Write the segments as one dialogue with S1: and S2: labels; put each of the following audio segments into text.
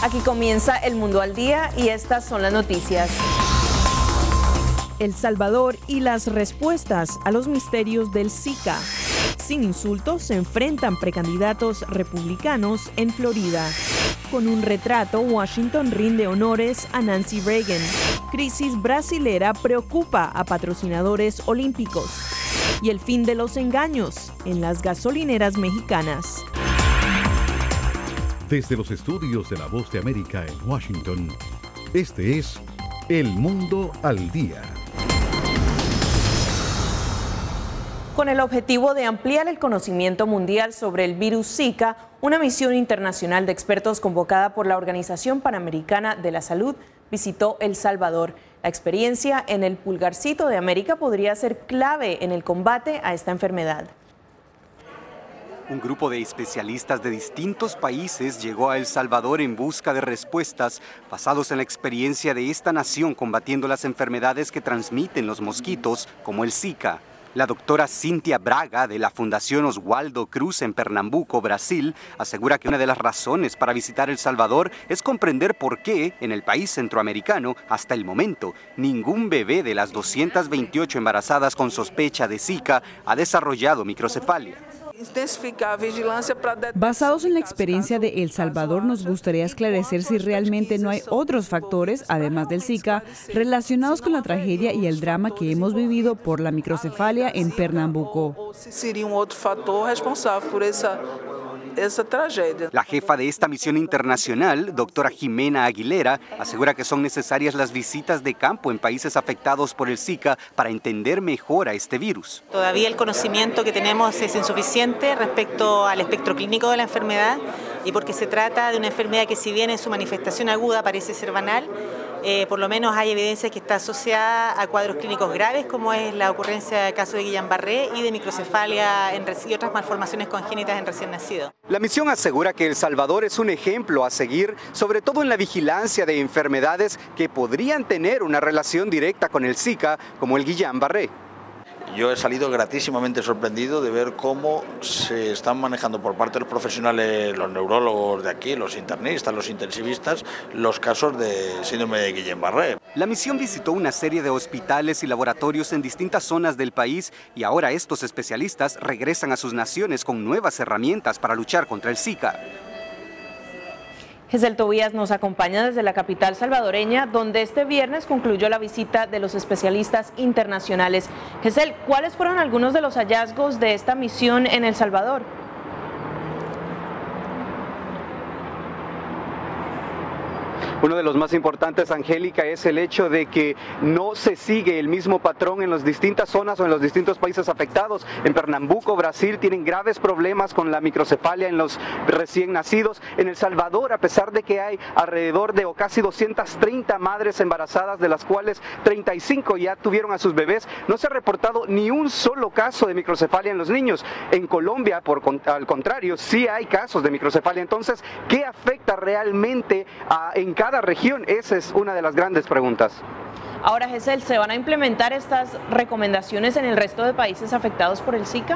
S1: Aquí comienza El Mundo al Día y estas son las noticias.
S2: El Salvador y las respuestas a los misterios del Zika. Sin insultos se enfrentan precandidatos republicanos en Florida. Con un retrato, Washington rinde honores a Nancy Reagan. Crisis brasilera preocupa a patrocinadores olímpicos. Y el fin de los engaños en las gasolineras mexicanas.
S3: Desde los estudios de La Voz de América en Washington, este es El Mundo al Día.
S1: Con el objetivo de ampliar el conocimiento mundial sobre el virus Zika, una misión internacional de expertos convocada por la Organización Panamericana de la Salud visitó El Salvador. La experiencia en el pulgarcito de América podría ser clave en el combate a esta enfermedad.
S4: Un grupo de especialistas de distintos países llegó a El Salvador en busca de respuestas basados en la experiencia de esta nación combatiendo las enfermedades que transmiten los mosquitos, como el Zika. La doctora Cintia Braga, de la Fundación Oswaldo Cruz en Pernambuco, Brasil, asegura que una de las razones para visitar El Salvador es comprender por qué, en el país centroamericano, hasta el momento, ningún bebé de las 228 embarazadas con sospecha de Zika ha desarrollado microcefalia.
S5: Basados en la experiencia de El Salvador, nos gustaría esclarecer si realmente no hay otros factores, además del Zika, relacionados con la tragedia y el drama que hemos vivido por la microcefalia en Pernambuco.
S4: La jefa de esta misión internacional, doctora Jimena Aguilera, asegura que son necesarias las visitas de campo en países afectados por el Zika para entender mejor a este virus.
S6: Todavía el conocimiento que tenemos es insuficiente respecto al espectro clínico de la enfermedad y porque se trata de una enfermedad que, si bien en su manifestación aguda parece ser banal, por lo menos hay evidencia que está asociada a cuadros clínicos graves, como es la ocurrencia de casos de Guillain-Barré y de microcefalia y otras malformaciones congénitas en recién nacidos.
S4: La misión asegura que El Salvador es un ejemplo a seguir, sobre todo en la vigilancia de enfermedades que podrían tener una relación directa con el Zika, como el Guillain-Barré.
S7: Yo he salido gratísimamente sorprendido de ver cómo se están manejando por parte de los profesionales, los neurólogos de aquí, los internistas, los intensivistas, los casos de síndrome de Guillain-Barré.
S4: La misión visitó una serie de hospitales y laboratorios en distintas zonas del país y ahora estos especialistas regresan a sus naciones con nuevas herramientas para luchar contra el Zika.
S1: Gesell Tobías nos acompaña desde la capital salvadoreña, donde este viernes concluyó la visita de los especialistas internacionales. Gesell, ¿cuáles fueron algunos de los hallazgos de esta misión en El Salvador?
S4: Uno de los más importantes, Angélica, es el hecho de que no se sigue el mismo patrón en las distintas zonas o en los distintos países afectados. En Pernambuco, Brasil, tienen graves problemas con la microcefalia en los recién nacidos. En El Salvador, a pesar de que hay alrededor de casi 230 madres embarazadas, de las cuales 35 ya tuvieron a sus bebés, no se ha reportado ni un solo caso de microcefalia en los niños. En Colombia, al contrario, sí hay casos de microcefalia. Entonces, ¿qué afecta realmente en cada región? Esa es una de las grandes preguntas.
S1: Ahora, Gesell, ¿se van a implementar estas recomendaciones en el resto de países afectados por el Zika?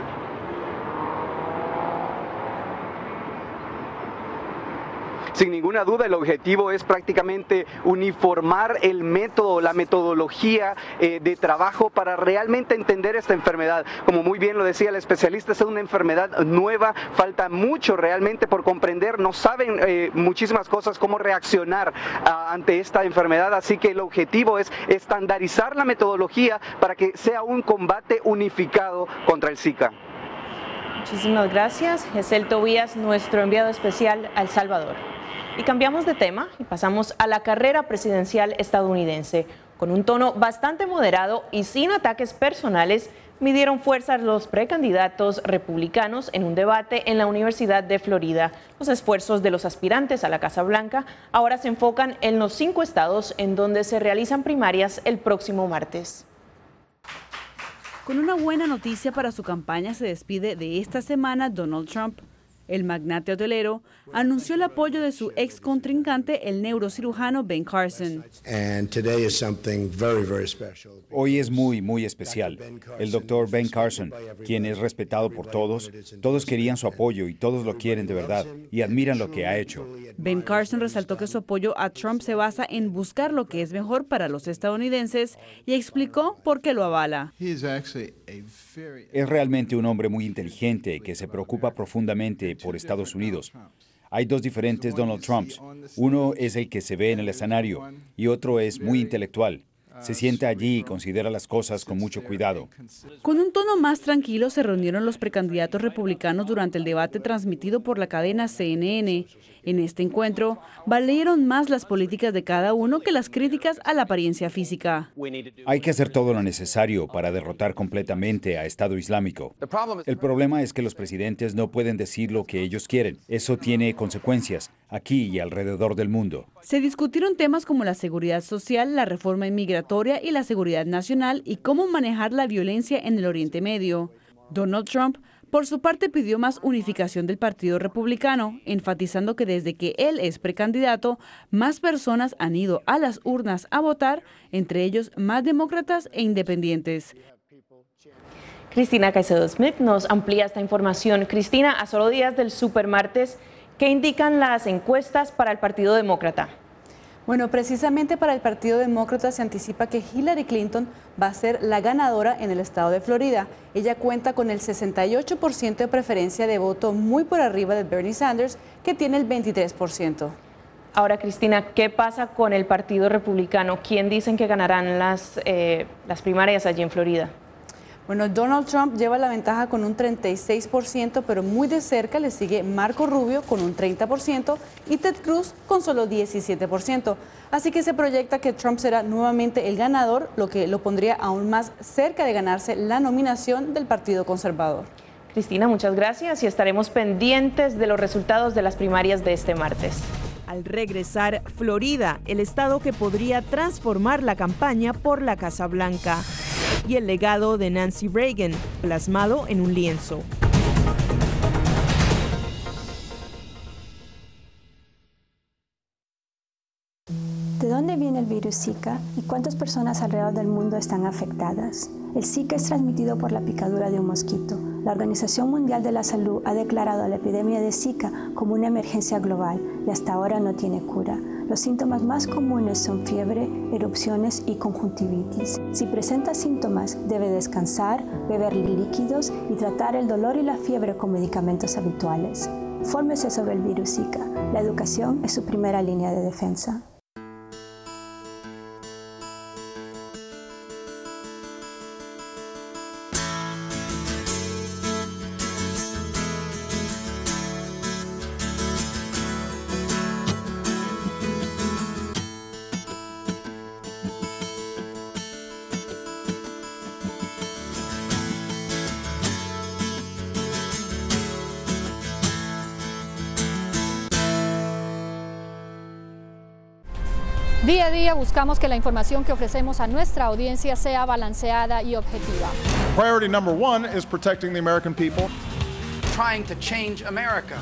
S4: Sin ninguna duda, el objetivo es prácticamente uniformar el método, la metodología de trabajo para realmente entender esta enfermedad. Como muy bien lo decía el especialista, es una enfermedad nueva, falta mucho realmente por comprender, no saben muchísimas cosas cómo reaccionar ante esta enfermedad, así que el objetivo es estandarizar la metodología para que sea un combate unificado contra el Zika.
S1: Muchísimas gracias, Gesell Tobías, nuestro enviado especial a El Salvador. Y cambiamos de tema y pasamos a la carrera presidencial estadounidense. Con un tono bastante moderado y sin ataques personales, midieron fuerzas los precandidatos republicanos en un debate en la Universidad de Florida. Los esfuerzos de los aspirantes a la Casa Blanca ahora se enfocan en los 5 estados en donde se realizan primarias el próximo martes.
S5: Con una buena noticia para su campaña se despide de esta semana Donald Trump. El magnate hotelero anunció el apoyo de su ex contrincante, el neurocirujano Ben Carson.
S8: Hoy es muy especial. El doctor Ben Carson, quien es respetado por todos querían su apoyo y todos lo quieren de verdad y admiran lo que ha hecho.
S5: Ben Carson resaltó que su apoyo a Trump se basa en buscar lo que es mejor para los estadounidenses y explicó por qué lo avala.
S8: Es realmente un hombre muy inteligente que se preocupa profundamente por Estados Unidos. Hay dos diferentes Donald Trumps. Uno es el que se ve en el escenario y otro es muy intelectual. Se sienta allí y considera las cosas con mucho cuidado.
S5: Con un tono más tranquilo se reunieron los precandidatos republicanos durante el debate transmitido por la cadena CNN. En este encuentro, valieron más las políticas de cada uno que las críticas a la apariencia física.
S8: Hay que hacer todo lo necesario para derrotar completamente a Estado Islámico. El problema es que los presidentes no pueden decir lo que ellos quieren. Eso tiene consecuencias aquí y alrededor del mundo.
S5: Se discutieron temas como la seguridad social, la reforma inmigratoria y la seguridad nacional y cómo manejar la violencia en el Oriente Medio. Donald Trump, por su parte, pidió más unificación del Partido Republicano, enfatizando que desde que él es precandidato, más personas han ido a las urnas a votar, entre ellos más demócratas e independientes.
S1: Cristina Caicedo Smith nos amplía esta información. Cristina, a solo días del supermartes, ¿qué indican las encuestas para el Partido Demócrata?
S9: Bueno, precisamente para el Partido Demócrata se anticipa que Hillary Clinton va a ser la ganadora en el estado de Florida. Ella cuenta con el 68% de preferencia de voto, muy por arriba de Bernie Sanders, que tiene el 23%.
S1: Ahora, Cristina, ¿qué pasa con el Partido Republicano? ¿Quién dicen que ganarán las primarias allí en Florida?
S9: Bueno, Donald Trump lleva la ventaja con un 36%, pero muy de cerca le sigue Marco Rubio con un 30% y Ted Cruz con solo 17%. Así que se proyecta que Trump será nuevamente el ganador, lo que lo pondría aún más cerca de ganarse la nominación del Partido Conservador.
S1: Cristina, muchas gracias y estaremos pendientes de los resultados de las primarias de este martes.
S2: Al regresar, Florida, el estado que podría transformar la campaña por la Casa Blanca. Y el legado de Nancy Reagan, plasmado en un lienzo.
S10: ¿De dónde viene el virus Zika y cuántas personas alrededor del mundo están afectadas? El Zika es transmitido por la picadura de un mosquito. La Organización Mundial de la Salud ha declarado la epidemia de Zika como una emergencia global y hasta ahora no tiene cura. Los síntomas más comunes son fiebre, erupciones y conjuntivitis. Si presenta síntomas, debe descansar, beber líquidos y tratar el dolor y la fiebre con medicamentos habituales. Fórmese sobre el virus Zika. La educación es su primera línea de defensa.
S11: Día a día buscamos que la información que ofrecemos a nuestra audiencia sea balanceada y objetiva.
S12: Priority number one is protecting the American people.
S13: Trying to change America.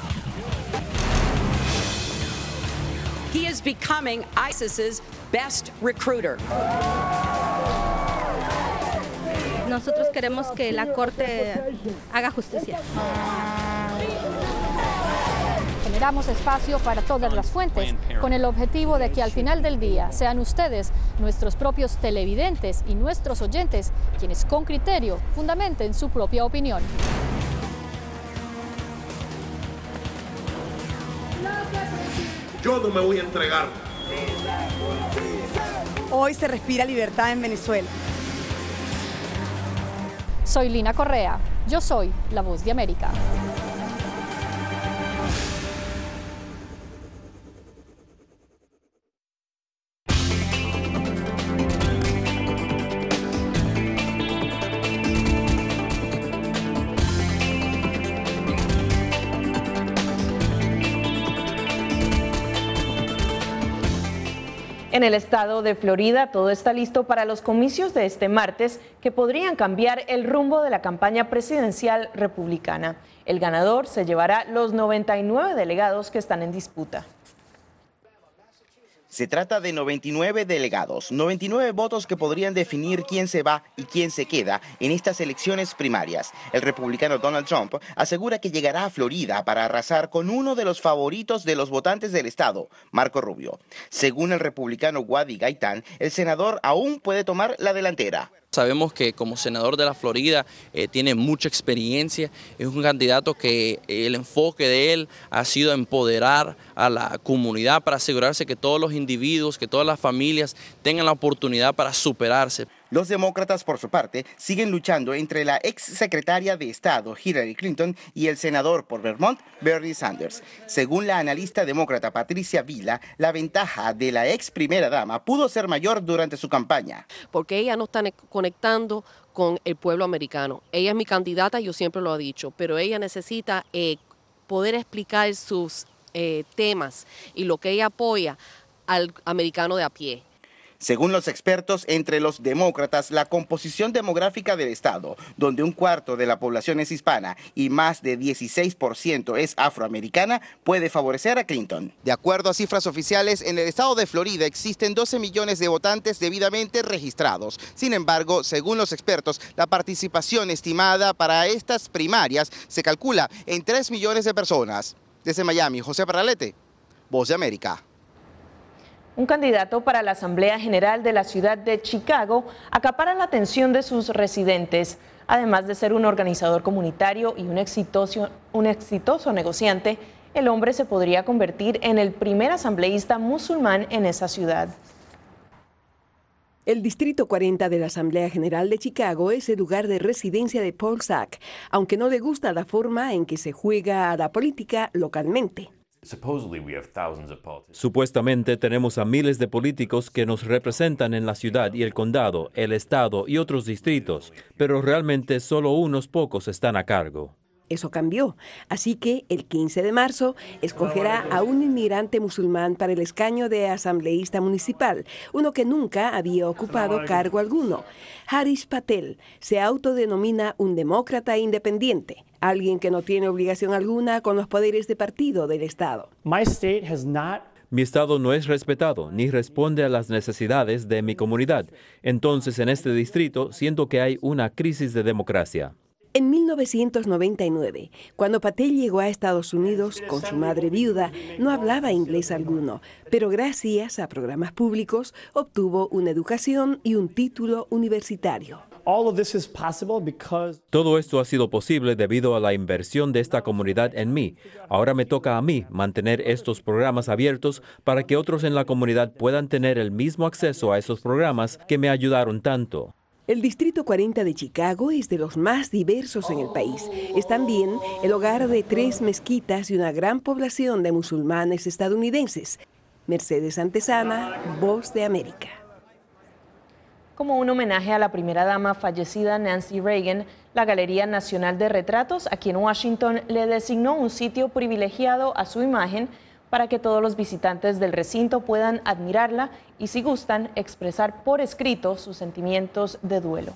S14: He is becoming ISIS's best recruiter.
S15: Nosotros queremos que la Corte haga justicia.
S11: Generamos espacio para todas las fuentes, con el objetivo de que al final del día sean ustedes, nuestros propios televidentes y nuestros oyentes, quienes con criterio fundamenten su propia opinión.
S16: Yo no me voy a entregar.
S17: Hoy se respira libertad en Venezuela.
S11: Soy Lina Correa. Yo soy la Voz de América.
S1: En el estado de Florida, todo está listo para los comicios de este martes que podrían cambiar el rumbo de la campaña presidencial republicana. El ganador se llevará los 99 delegados que están en disputa.
S18: Se trata de 99 delegados, 99 votos que podrían definir quién se va y quién se queda en estas elecciones primarias. El republicano Donald Trump asegura que llegará a Florida para arrasar con uno de los favoritos de los votantes del estado, Marco Rubio. Según el republicano Wadi Gaitán, el senador aún puede tomar la delantera.
S19: Sabemos que como senador de la Florida tiene mucha experiencia, es un candidato que el enfoque de él ha sido empoderar a la comunidad para asegurarse que todos los individuos, que todas las familias tengan la oportunidad para superarse.
S18: Los demócratas, por su parte, siguen luchando entre la ex secretaria de Estado Hillary Clinton y el senador por Vermont, Bernie Sanders. Según la analista demócrata Patricia Vila, la ventaja de la ex primera dama pudo ser mayor durante su campaña.
S20: Porque ella no está conectando con el pueblo americano. Ella es mi candidata, yo siempre lo he dicho, pero ella necesita poder explicar sus temas y lo que ella apoya al americano de a pie.
S18: Según los expertos, entre los demócratas, la composición demográfica del estado, donde un cuarto de la población es hispana y más de 16% es afroamericana, puede favorecer a Clinton. De acuerdo a cifras oficiales, en el estado de Florida existen 12 millones de votantes debidamente registrados. Sin embargo, según los expertos, la participación estimada para estas primarias se calcula en 3 millones de personas. Desde Miami, José Parralete, Voz de América.
S1: Un candidato para la Asamblea General de la ciudad de Chicago acapara la atención de sus residentes. Además de ser un organizador comunitario y un exitoso negociante, el hombre se podría convertir en el primer asambleísta musulmán en esa ciudad.
S21: El Distrito 40 de la Asamblea General de Chicago es el lugar de residencia de Paul Sack, aunque no le gusta la forma en que se juega a la política localmente.
S22: Supuestamente tenemos a miles de políticos que nos representan en la ciudad y el condado, el estado y otros distritos, pero realmente solo unos pocos están a cargo.
S21: Eso cambió, así que el 15 de marzo escogerá a un inmigrante musulmán para el escaño de asambleísta municipal, uno que nunca había ocupado cargo alguno. Harish Patel se autodenomina un demócrata independiente, alguien que no tiene obligación alguna con los poderes de partido del estado.
S22: Mi estado no es respetado ni responde a las necesidades de mi comunidad. Entonces, en este distrito siento que hay una crisis de democracia.
S21: En 1999, cuando Patel llegó a Estados Unidos con su madre viuda, no hablaba inglés alguno, pero gracias a programas públicos obtuvo una educación y un título universitario.
S22: Todo esto ha sido posible debido a la inversión de esta comunidad en mí. Ahora me toca a mí mantener estos programas abiertos para que otros en la comunidad puedan tener el mismo acceso a esos programas que me ayudaron tanto.
S21: El Distrito 40 de Chicago es de los más diversos en el país. Es también el hogar de 3 mezquitas y una gran población de musulmanes estadounidenses. Mercedes Antesana, Voz de América.
S1: Como un homenaje a la primera dama fallecida Nancy Reagan, la Galería Nacional de Retratos aquí en Washington le designó un sitio privilegiado a su imagen para que todos los visitantes del recinto puedan admirarla y, si gustan, expresar por escrito sus sentimientos de duelo.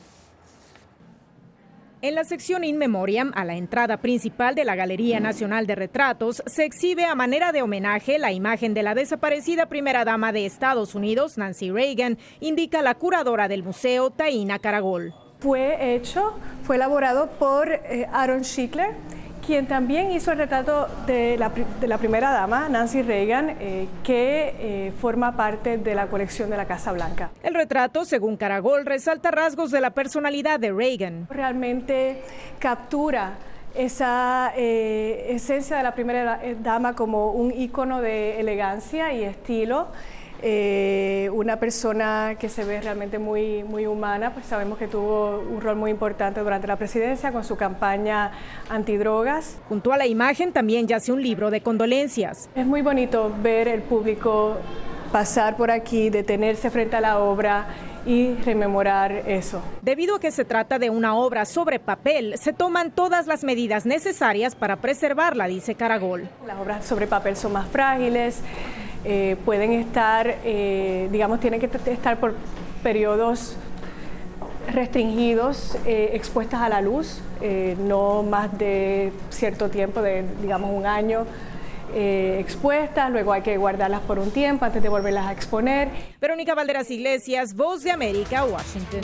S23: En la sección In Memoriam, a la entrada principal de la Galería Nacional de Retratos, se exhibe a manera de homenaje la imagen de la desaparecida primera dama de Estados Unidos, Nancy Reagan, indica la curadora del museo, Taina Caragol.
S24: Fue elaborado por Aaron Schickler, quien también hizo el retrato de la primera dama, Nancy Reagan, que forma parte de la colección de la Casa Blanca.
S23: El retrato, según Caragol, resalta rasgos de la personalidad de Reagan.
S24: Realmente captura esa esencia de la primera dama como un ícono de elegancia y estilo. Una persona que se ve realmente muy humana, pues sabemos que tuvo un rol muy importante durante la presidencia con su campaña antidrogas.
S23: Junto a la imagen también yace un libro de condolencias.
S24: Es muy bonito ver el público pasar por aquí, detenerse frente a la obra y rememorar eso.
S23: Debido a que se trata de una obra sobre papel, se toman todas las medidas necesarias para preservarla, dice Caragol.
S24: Las obras sobre papel son más frágiles, pueden estar, tienen que estar por periodos restringidos, expuestas a la luz, no más de cierto tiempo, de un año. Expuestas, luego hay que guardarlas por un tiempo antes de volverlas a exponer.
S23: Verónica Valderas Iglesias, Voz de América, Washington.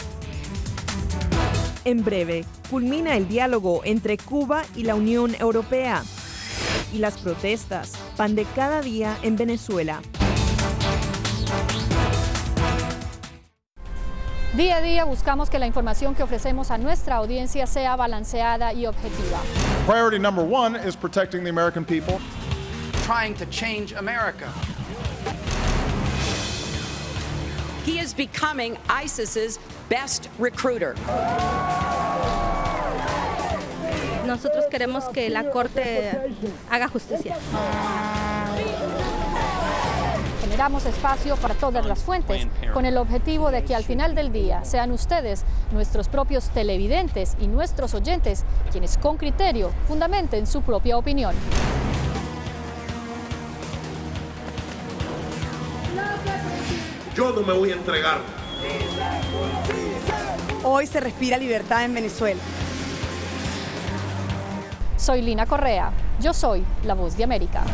S23: En breve, culmina el diálogo entre Cuba y la Unión Europea. Y las protestas, pan de cada día en Venezuela.
S11: Día a día buscamos que la información que ofrecemos a nuestra audiencia sea balanceada y objetiva.
S12: Priority number one is protecting the American people.
S13: Trying to change America.
S14: He is becoming ISIS's best recruiter.
S15: Nosotros queremos que la Corte haga justicia.
S11: Generamos espacio para todas las fuentes, con el objetivo de que al final del día sean ustedes, nuestros propios televidentes y nuestros oyentes, quienes con criterio fundamenten su propia opinión.
S16: Yo no me voy a entregar.
S17: Hoy se respira libertad en Venezuela.
S11: Soy Lina Correa, yo soy la Voz de América.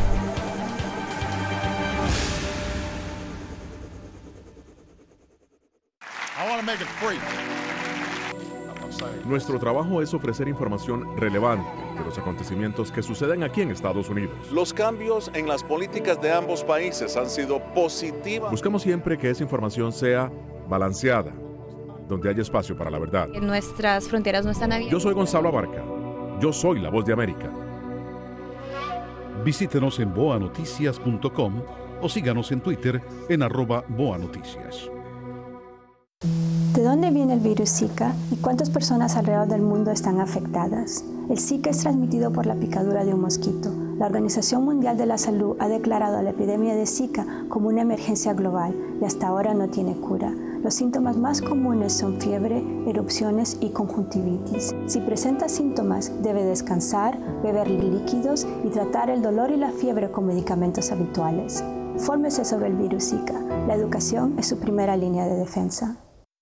S3: Nuestro trabajo es ofrecer información relevante de los acontecimientos que suceden aquí en Estados Unidos.
S4: Los cambios en las políticas de ambos países han sido positivos.
S3: Buscamos siempre que esa información sea balanceada, donde haya espacio para la verdad.
S15: Nuestras fronteras no están abiertas.
S3: Yo soy Gonzalo Abarca. Yo soy la Voz de América.
S6: Visítenos en boanoticias.com o síganos en Twitter en @boanoticias.
S10: ¿De dónde viene el virus Zika y cuántas personas alrededor del mundo están afectadas? El Zika es transmitido por la picadura de un mosquito. La Organización Mundial de la Salud ha declarado la epidemia de Zika como una emergencia global y hasta ahora no tiene cura. Los síntomas más comunes son fiebre, erupciones y conjuntivitis. Si presenta síntomas, debe descansar, beber líquidos y tratar el dolor y la fiebre con medicamentos habituales. Fórmese sobre el virus Zika. La educación es su primera línea de defensa.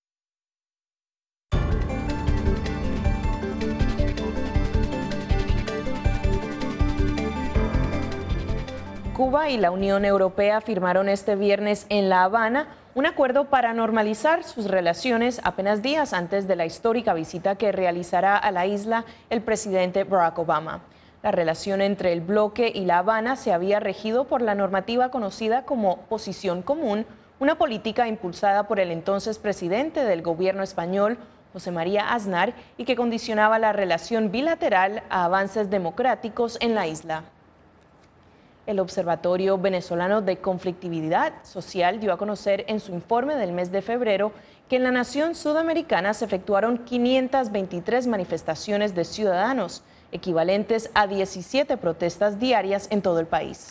S1: Cuba y la Unión Europea firmaron este viernes en La Habana un acuerdo para normalizar sus relaciones apenas días antes de la histórica visita que realizará a la isla el presidente Barack Obama. La relación entre el bloque y La Habana se había regido por la normativa conocida como Posición Común, una política impulsada por el entonces presidente del gobierno español, José María Aznar, y que condicionaba la relación bilateral a avances democráticos en la isla. El Observatorio Venezolano de Conflictividad Social dio a conocer en su informe del mes de febrero que en la nación sudamericana se efectuaron 523 manifestaciones de ciudadanos, equivalentes a 17 protestas diarias en todo el país.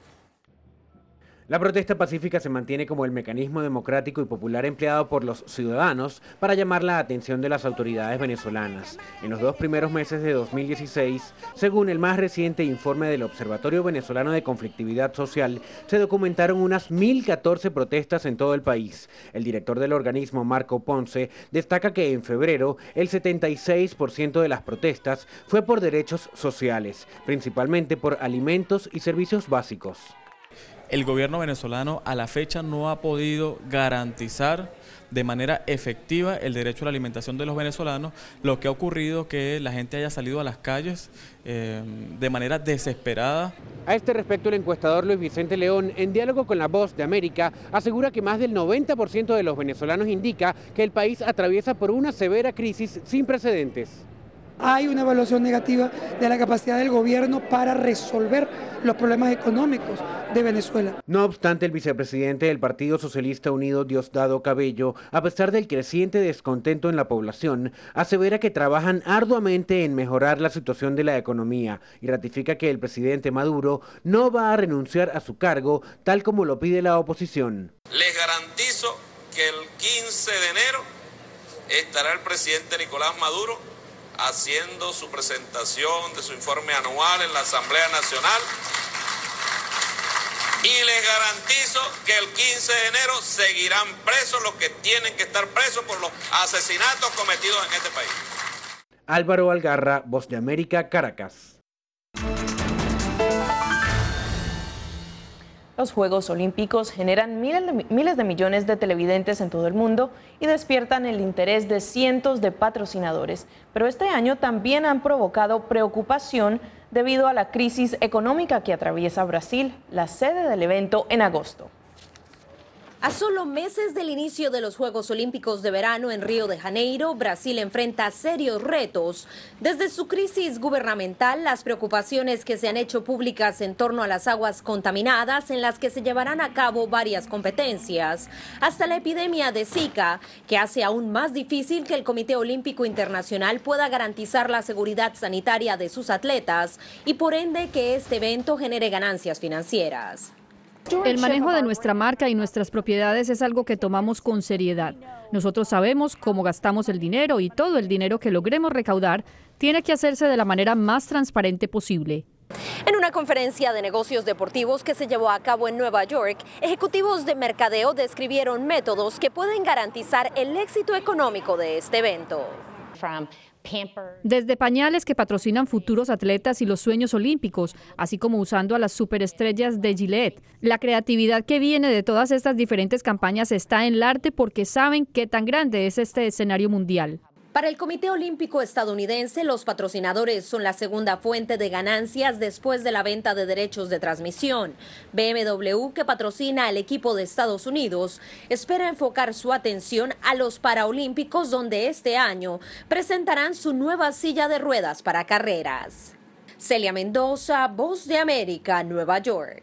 S7: La protesta pacífica se mantiene como el mecanismo democrático y popular empleado por los ciudadanos para llamar la atención de las autoridades venezolanas. En los 2 primeros meses de 2016, según el más reciente informe del Observatorio Venezolano de Conflictividad Social, se documentaron unas 1.014 protestas en todo el país. El director del organismo, Marco Ponce, destaca que en febrero el 76% de las protestas fue por derechos sociales, principalmente por alimentos y servicios básicos.
S25: El gobierno venezolano a la fecha no ha podido garantizar de manera efectiva el derecho a la alimentación de los venezolanos, lo que ha ocurrido que la gente haya salido a las calles de manera desesperada.
S7: A este respecto, el encuestador Luis Vicente León, en diálogo con La Voz de América, asegura que más del 90% de los venezolanos indica que el país atraviesa por una severa crisis sin precedentes.
S26: Hay una evaluación negativa de la capacidad del gobierno para resolver los problemas económicos de Venezuela.
S7: No obstante, el vicepresidente del Partido Socialista Unido, Diosdado Cabello, a pesar del creciente descontento en la población, asevera que trabajan arduamente en mejorar la situación de la economía y ratifica que el presidente Maduro no va a renunciar a su cargo, tal como lo pide la oposición.
S27: Les garantizo que el 15 de enero estará el presidente Nicolás Maduro haciendo su presentación de su informe anual en la Asamblea Nacional Y les garantizo que el 15 de enero seguirán presos los que tienen que estar presos por los asesinatos cometidos en este país.
S7: Álvaro Algarra, Voz de América, Caracas.
S1: Los Juegos Olímpicos generan miles de millones de televidentes en todo el mundo y despiertan el interés de cientos de patrocinadores. Pero este año también han provocado preocupación debido a la crisis económica que atraviesa Brasil, la sede del evento en agosto.
S2: A solo meses del inicio de los Juegos Olímpicos de verano en Río de Janeiro, Brasil enfrenta serios retos. Desde su crisis gubernamental, las preocupaciones que se han hecho públicas en torno a las aguas contaminadas en las que se llevarán a cabo varias competencias, hasta la epidemia de Zika, que hace aún más difícil que el Comité Olímpico Internacional pueda garantizar la seguridad sanitaria de sus atletas y por ende que este evento genere ganancias financieras.
S11: El manejo de nuestra marca y nuestras propiedades es algo que tomamos con seriedad. Nosotros sabemos cómo gastamos el dinero y todo el dinero que logremos recaudar tiene que hacerse de la manera más transparente posible.
S2: En una conferencia de negocios deportivos que se llevó a cabo en Nueva York, ejecutivos de mercadeo describieron métodos que pueden garantizar el éxito económico de este evento.
S11: Desde pañales que patrocinan futuros atletas y los sueños olímpicos, así como usando a las superestrellas de Gillette. La creatividad que viene de todas estas diferentes campañas está en el arte porque saben qué tan grande es este escenario mundial.
S2: Para el Comité Olímpico estadounidense, los patrocinadores son la segunda fuente de ganancias después de la venta de derechos de transmisión. BMW, que patrocina al equipo de Estados Unidos, espera enfocar su atención a los Paraolímpicos, donde este año presentarán su nueva silla de ruedas para carreras. Celia Mendoza, Voz de América, Nueva York.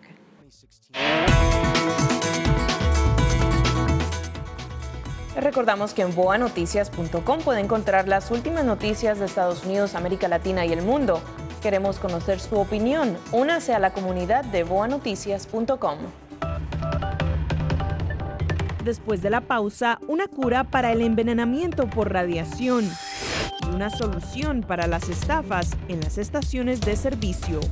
S1: Les recordamos que en boanoticias.com puede encontrar las últimas noticias de Estados Unidos, América Latina y el mundo. Queremos conocer su opinión. Únase a la comunidad de boanoticias.com.
S5: Después de la pausa, una cura para el envenenamiento por radiación y una solución para las estafas en las estaciones de servicio.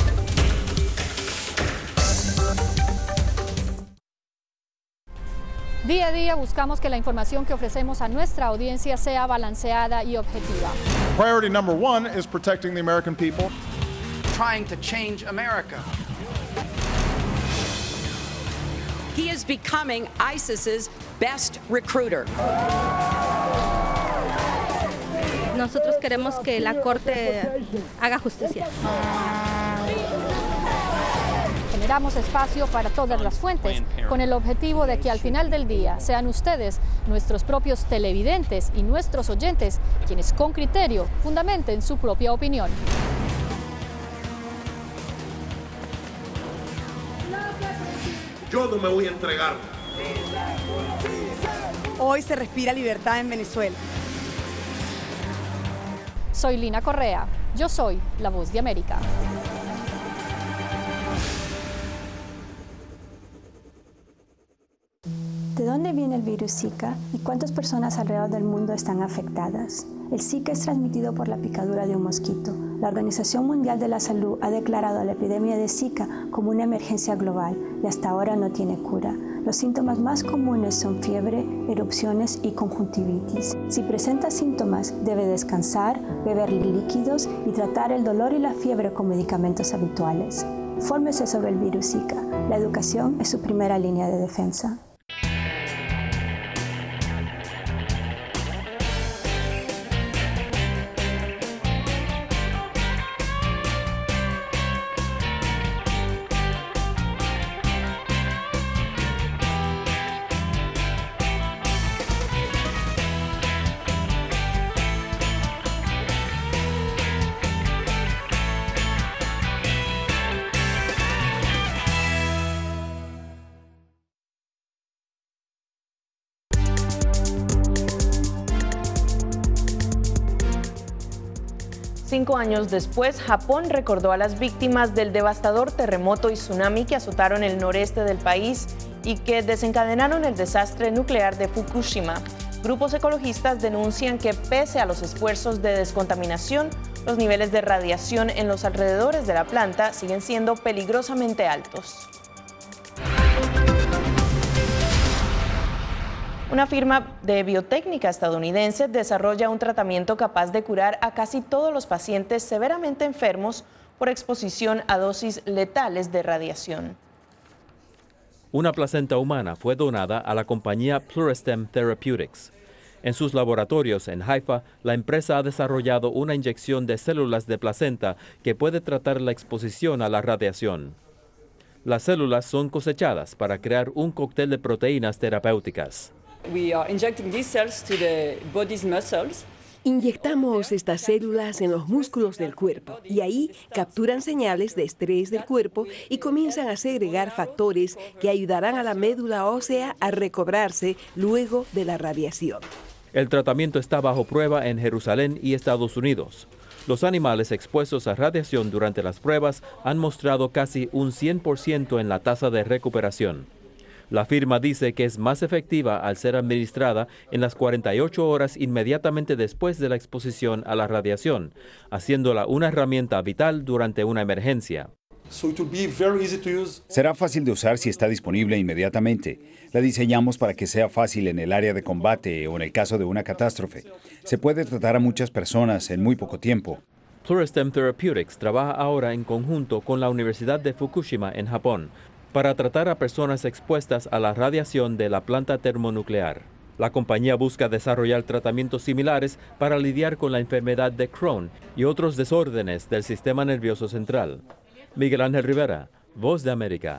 S11: Día a día buscamos que la información que ofrecemos a nuestra audiencia sea balanceada y objetiva.
S12: Priority number one is protecting the American people.
S13: Trying to change America.
S14: He is becoming ISIS's best recruiter.
S15: Nosotros queremos que la Corte haga justicia.
S11: Generamos espacio para todas las fuentes, con el objetivo de que al final del día sean ustedes, nuestros propios televidentes y nuestros oyentes, quienes con criterio fundamenten su propia opinión.
S16: Yo no me voy a entregar.
S17: Hoy se respira libertad en Venezuela.
S11: Soy Lina Correa, yo soy la Voz de América.
S10: ¿De dónde viene el virus Zika y cuántas personas alrededor del mundo están afectadas? El Zika es transmitido por la picadura de un mosquito. La Organización Mundial de la Salud ha declarado la epidemia de Zika como una emergencia global y hasta ahora no tiene cura. Los síntomas más comunes son fiebre, erupciones y conjuntivitis. Si presenta síntomas, debe descansar, beber líquidos y tratar el dolor y la fiebre con medicamentos habituales. Fórmese sobre el virus Zika. La educación es su primera línea de defensa.
S1: Cinco años después, Japón recordó a las víctimas del devastador terremoto y tsunami que azotaron el noreste del país y que desencadenaron el desastre nuclear de Fukushima. Grupos ecologistas denuncian que pese a los esfuerzos de descontaminación, los niveles de radiación en los alrededores de la planta siguen siendo peligrosamente altos. Una firma de biotécnica estadounidense desarrolla un tratamiento capaz de curar a casi todos los pacientes severamente enfermos por exposición a dosis letales de radiación.
S8: Una placenta humana fue donada a la compañía Pluristem Therapeutics. En sus laboratorios en Haifa, la empresa ha desarrollado una inyección de células de placenta que puede tratar la exposición a la radiación. Las células son cosechadas para crear un cóctel de proteínas terapéuticas.
S9: Inyectamos estas células en los músculos del cuerpo y ahí capturan señales de estrés del cuerpo y comienzan a segregar factores que ayudarán a la médula ósea a recobrarse luego de la radiación.
S8: El tratamiento está bajo prueba en Jerusalén y Estados Unidos. Los animales expuestos a radiación durante las pruebas han mostrado casi un 100% en la tasa de recuperación. La firma dice que es más efectiva al ser administrada en las 48 horas inmediatamente después de la exposición a la radiación, haciéndola una herramienta vital durante una emergencia.
S18: Será fácil de usar si está disponible inmediatamente. La diseñamos para que sea fácil en el área de combate o en el caso de una catástrofe. Se puede tratar a muchas personas en muy poco tiempo.
S8: Pluristem Therapeutics trabaja ahora en conjunto con la Universidad de Fukushima en Japón para tratar a personas expuestas a la radiación de la planta termonuclear. La compañía busca desarrollar tratamientos similares para lidiar con la enfermedad de Crohn y otros desórdenes del sistema nervioso central. Miguel Ángel Rivera, Voz de América.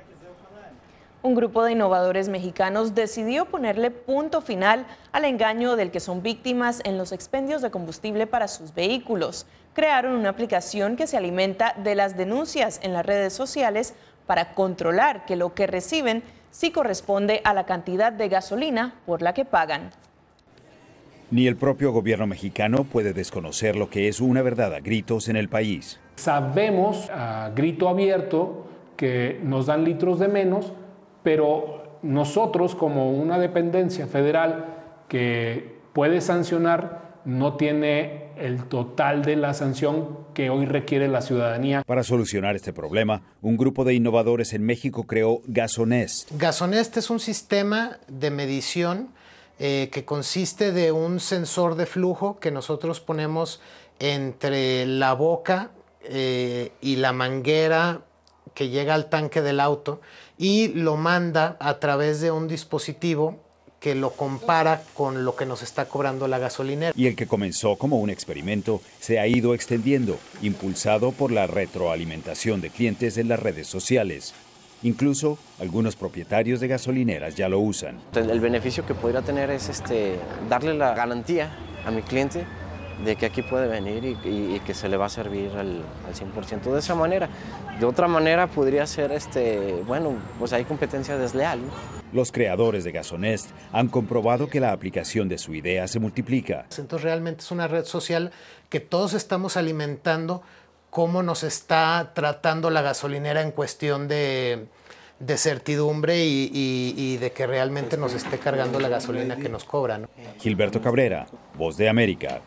S1: Un grupo de innovadores mexicanos decidió ponerle punto final al engaño del que son víctimas en los expendios de combustible para sus vehículos. Crearon una aplicación que se alimenta de las denuncias en las redes sociales para controlar que lo que reciben sí corresponde a la cantidad de gasolina por la que pagan.
S18: Ni el propio gobierno mexicano puede desconocer lo que es una verdad a gritos en el país.
S19: Sabemos a grito abierto que nos dan litros de menos, pero nosotros como una dependencia federal que puede sancionar no tiene el total de la sanción que hoy requiere la ciudadanía.
S18: Para solucionar este problema, un grupo de innovadores en México creó Gasonest.
S20: Gasonest es un sistema de medición que consiste de un sensor de flujo que nosotros ponemos entre la boca y la manguera que llega al tanque del auto y lo manda a través de un dispositivo que lo compara con lo que nos está cobrando la gasolinera.
S18: Y el que comenzó como un experimento se ha ido extendiendo, impulsado por la retroalimentación de clientes en las redes sociales. Incluso algunos propietarios de gasolineras ya lo usan.
S21: El beneficio que podría tener es darle la garantía a mi cliente de que aquí puede venir y que se le va a servir al 100% de esa manera. De otra manera podría ser, pues hay competencia desleal, ¿no?
S18: Los creadores de Gasonest han comprobado que la aplicación de su idea se multiplica.
S20: Entonces realmente es una red social que todos estamos alimentando cómo nos está tratando la gasolinera en cuestión de certidumbre y de que realmente nos esté cargando la gasolina que nos cobra, ¿no?
S18: Gilberto Cabrera, Voz de América.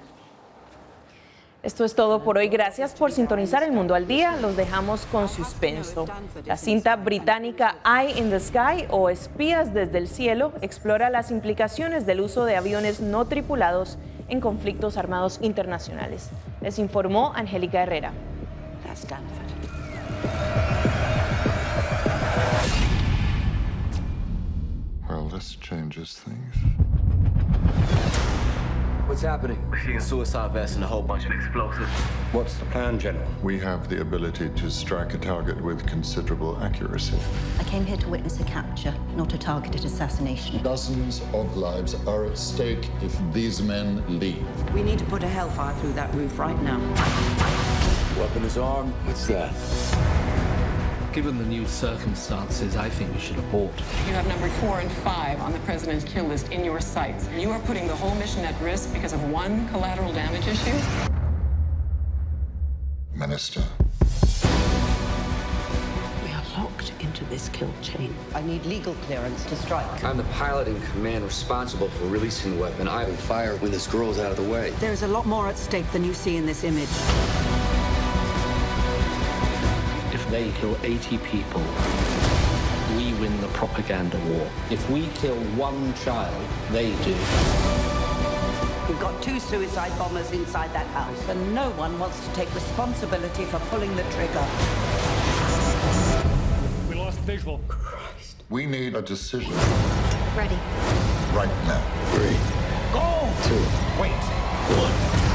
S1: Esto es todo por hoy. Gracias por sintonizar El Mundo al Día. Los dejamos con suspenso. La cinta británica Eye in the Sky o Espías desde el cielo explora las implicaciones del uso de aviones no tripulados en conflictos armados internacionales. Les informó Angélica Herrera.
S22: Well, this changes things.
S28: What's happening? We're seeing a suicide vest and a whole bunch of explosives.
S22: What's the plan, General? We have the ability to strike a target with considerable accuracy.
S29: I came here to witness a capture, not a targeted assassination.
S22: Dozens of lives are at stake if these men leave.
S29: We need to put a hellfire through that roof right now.
S28: Weapon is armed. What's that?
S30: Given the new circumstances, I think we should abort.
S31: You have number 4 and 5 on the president's kill list in your sights. You are putting the whole mission at risk because of one collateral damage issue?
S22: Minister.
S29: We are locked into this kill chain. I need legal clearance to strike.
S28: I'm the pilot in command responsible for releasing the weapon. I will fire when this girl's out of the way.
S29: There is a lot more at stake than you see in this image.
S30: If they kill 80 people, we win the propaganda war. If we kill one child, they do.
S29: We've got 2 suicide bombers inside that house, and no one wants to take responsibility for pulling the trigger.
S2: We lost visual.
S22: Christ. We need a decision.
S29: Ready.
S22: Right now. 3.
S2: Go!
S22: 2.
S2: Wait.
S22: 1.